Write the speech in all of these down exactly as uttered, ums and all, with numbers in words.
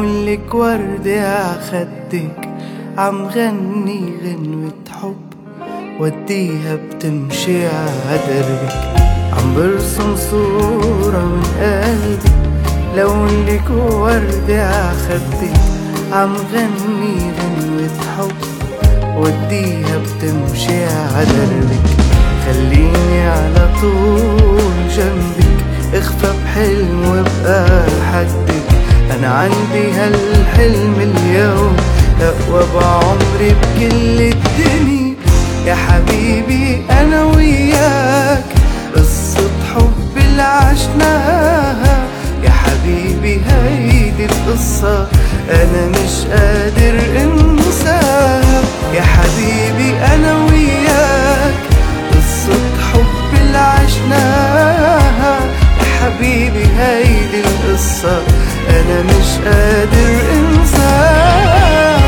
لك ورد يا خدك، عم غني غنوة حب وديها بتمشي عدربك، عم برسم صورة من قلبي لون لك ورد يا خدك، عم غني غنوة حب وديها بتمشي عدربك. خليني على طول جنبك، اخفى بحلم وابقى حدك، انا عندي هالحلم اليوم اقوى بعمري بكل الدنيا. يا حبيبي انا وياك قصة حب اللي عشناها، يا حبيبي هيدي القصة انا مش قادر انساها. يا حبيبي انا وياك قصة حب اللي عشناها، يا حبيبي هيدي القصة انا مش قادر انساها.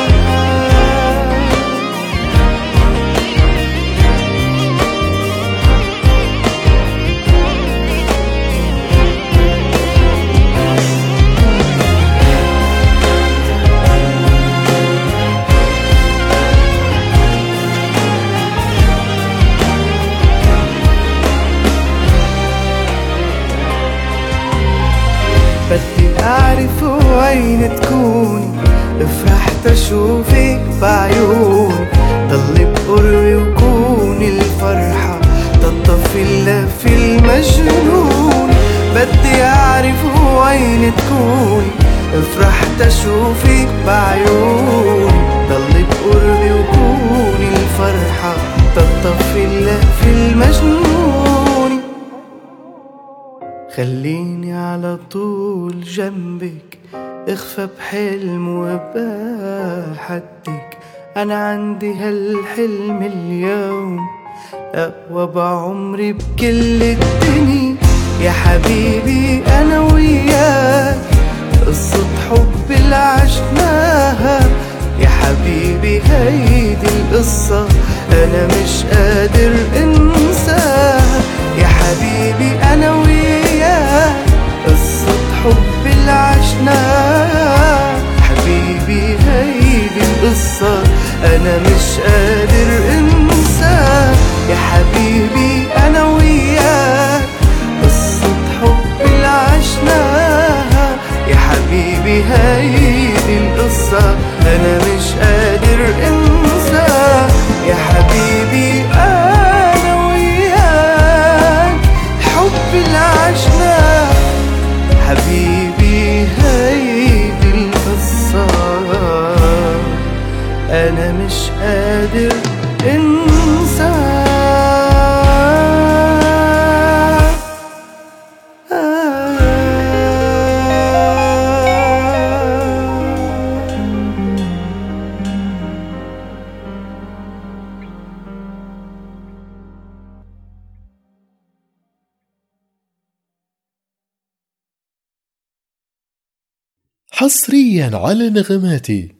بدي أعرف وين تكوني، فرحت أشوفك بعيوني، ضلي بقربي وكوني الفرحة تطفي اللهف المجنون. بدي أعرف وين تكوني، فرحت أشوفك بعيوني، ضلي بقربي وكوني الفرحة تطفي اللهف المجنون. خليني على طول جنبك، اخفى بحلم وابقى حدك، انا عندي هالحلم اليوم اقوى بعمري بكل الدنيا. يا حبيبي انا وياك قصة حب اللي عشناها، يا حبيبي هيدي القصة انا مش قادر انساها. يا حبيبي انا وياك قصة حب اللي عشناها، حبيبي هيدي القصة انا مش قادر انساها. يا حبيبي انا وياك قصة حب اللي عشناها، يا حبيبي هيدي القصة انا مش قادر انساها. يا حبيبي انا وياك حب اللي عشناه، حبيبي هيدي القصة انا مش قادر انساها. حصريا على نغماتي.